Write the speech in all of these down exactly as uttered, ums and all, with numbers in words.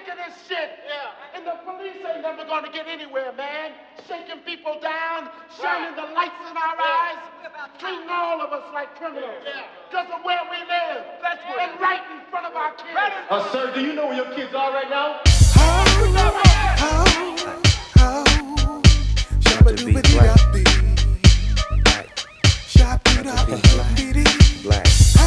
sick of this shit. Yeah. And the police ain't never gonna get anywhere, man. Shaking people down, shining right. the lights in our yeah. eyes, treating all of us like criminals. Because yeah. of where we live. That's what and right in front of our kids. Uh, sir, do you know where your kids are right now? How, how, how, to be black. Black.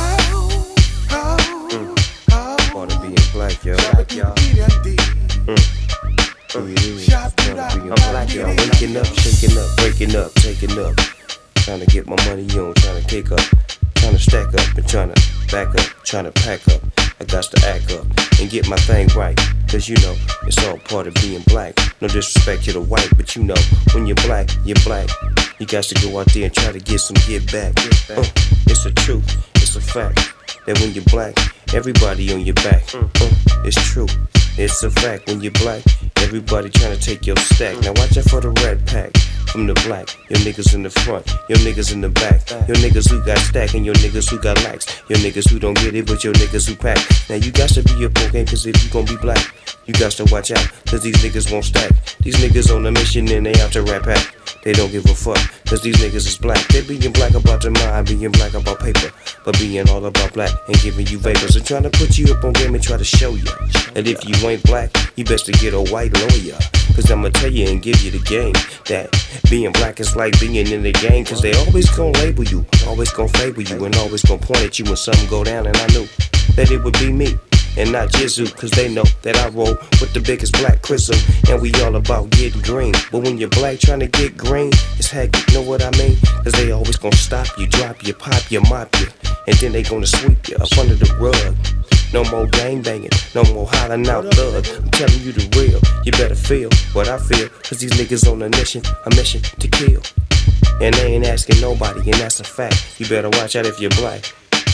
Mm. Part of being black, yo. Black, y'all. Mm. Oh, it is. Part of being black, y'all. Waking up, shaking up, breaking up, taking up. Trying to get my money on, trying to kick up, trying to stack up and trying to back up, trying to pack up. I got to act up and get my thing right. Cause you know, it's all part of being black. No disrespect to the white, but you know, when you're black, you're black. You got to go out there and try to get some get back. Uh, it's a truth, it's a fact. That when you're black, everybody on your back. Uh, it's true, it's a fact. When you're black, everybody trying to take your stack. Now watch out for the red pack. From the black, your niggas in the front, your niggas in the back, your niggas who got stack and your niggas who got lax, your niggas who don't get it but your niggas who pack. Now you got to be a pro game, cause if you gon' be black, you got to watch out, cause these niggas won't stack. These niggas on a mission and they out to rap pack. They don't give a fuck, cause these niggas is black. They being black about their mind, being black about paper, but being all about black and giving you vapors and trying to put you up on game and try to show you that if you ain't black, you best to get a white lawyer. Cause I'ma tell you and give you the game that being black is like being in the game. Cause they always gon' label you, always gon' favor you, and always gon' point at you when something go down. And I knew that it would be me and not Jizu, cause they know that I roll with the biggest black chrism, and we all about getting green. But when you're black trying to get green, it's heck, you know what I mean? Cause they always gon' stop you, drop you, pop you, mop you, and then they gonna sweep you up under the rug. No more gang banging, no more hollering out thug. I'm telling you the real, you better feel what I feel. Cause these niggas on a mission, a mission to kill. And they ain't asking nobody, and that's a fact. You better watch out if you're black.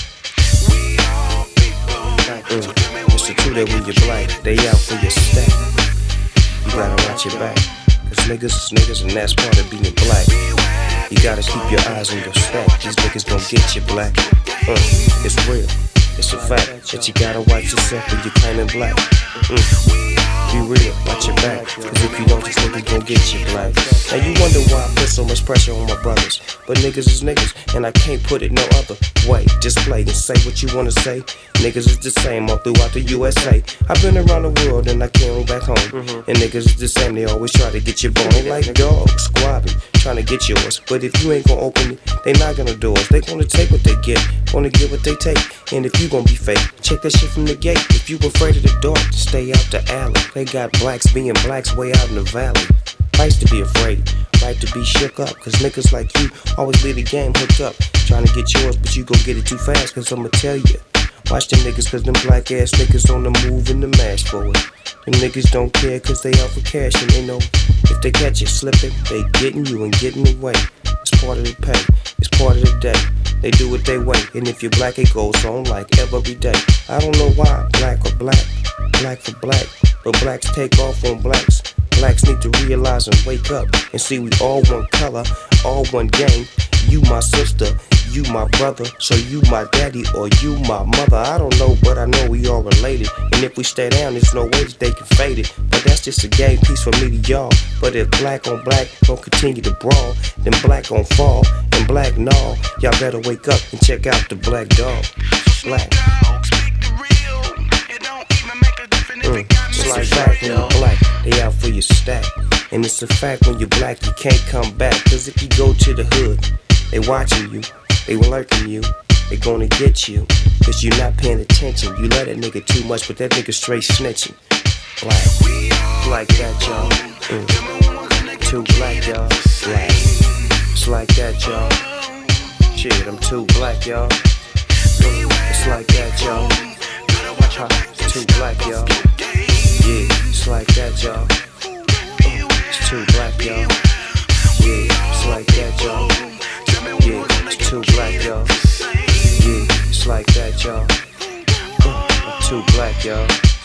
Mm. It's the truth that when you're black, they out for your stack. You gotta watch your back, cause niggas is niggas and that's part of being black. You gotta keep your eyes on your stack. These niggas gon' get you black. Uh, it's real, it's a fact that you gotta watch yourself when you're claiming black. Mm. Be real, watch your back, cause if you don't, these niggas gon' get you black. Now you wonder why I put so much pressure on my brothers, but niggas is niggas, and I can't put it no other way. Just play and say what you wanna say. Niggas is the same all throughout the U S A. I've been around the world and I came back home. Mm-hmm. And niggas is the same, they always try to get your bone. They like dogs, squabbing, trying to get yours. But if you ain't gonna open it, they knocking the doors. They gonna take what they get, gonna get what they take. And if you gonna be fake, check that shit from the gate. If you afraid of the dark, stay out the alley. They got blacks being blacks way out in the valley. Rights to be afraid, right to be shook up. Cause niggas like you always leave the game hooked up, trying to get yours, but you gon' get it too fast. Cause I'ma tell you, watch them niggas, cause them black ass niggas on the move and the mash for it. Them niggas don't care cause they out for cash, and they know if they catch you slipping, they getting you and getting away. It's part of the pay, it's part of the day. They do it their way, and if you're black, it goes on like every day. I don't know why, black or black, black for black, but blacks take off on blacks. Blacks need to realize and wake up and see we all one color, all one gang. You my sister, you my brother, so you my daddy or you my mother. I don't know, but I know we all related. And if we stay down, there's no way that they can fade it. But that's just a game piece from me to y'all. But if black on black gon' continue to brawl, then black gon' fall and black gnaw. Y'all better wake up and check out the Black Dog. Black. Mm. It's like fact when you're black, they out for your stack. And it's a fact when you're black, you can't come back. Cause if you go to the hood, they watching you, they lurking you, they gonna get you. Cause you're not paying attention. You love that nigga too much, but that nigga straight snitching. Black, like that y'all. Mm. Too black y'all. Black, it's like that y'all. Shit, I'm too black y'all. Mm. It's like that y'all. Huh, too black y'all. Yeah, it's like that y'all. Mm. It's too black y'all. Yeah, it's like that y'all. Yeah, it's too black y'all. Yeah, it's like that y'all. Uh, I'm too black y'all.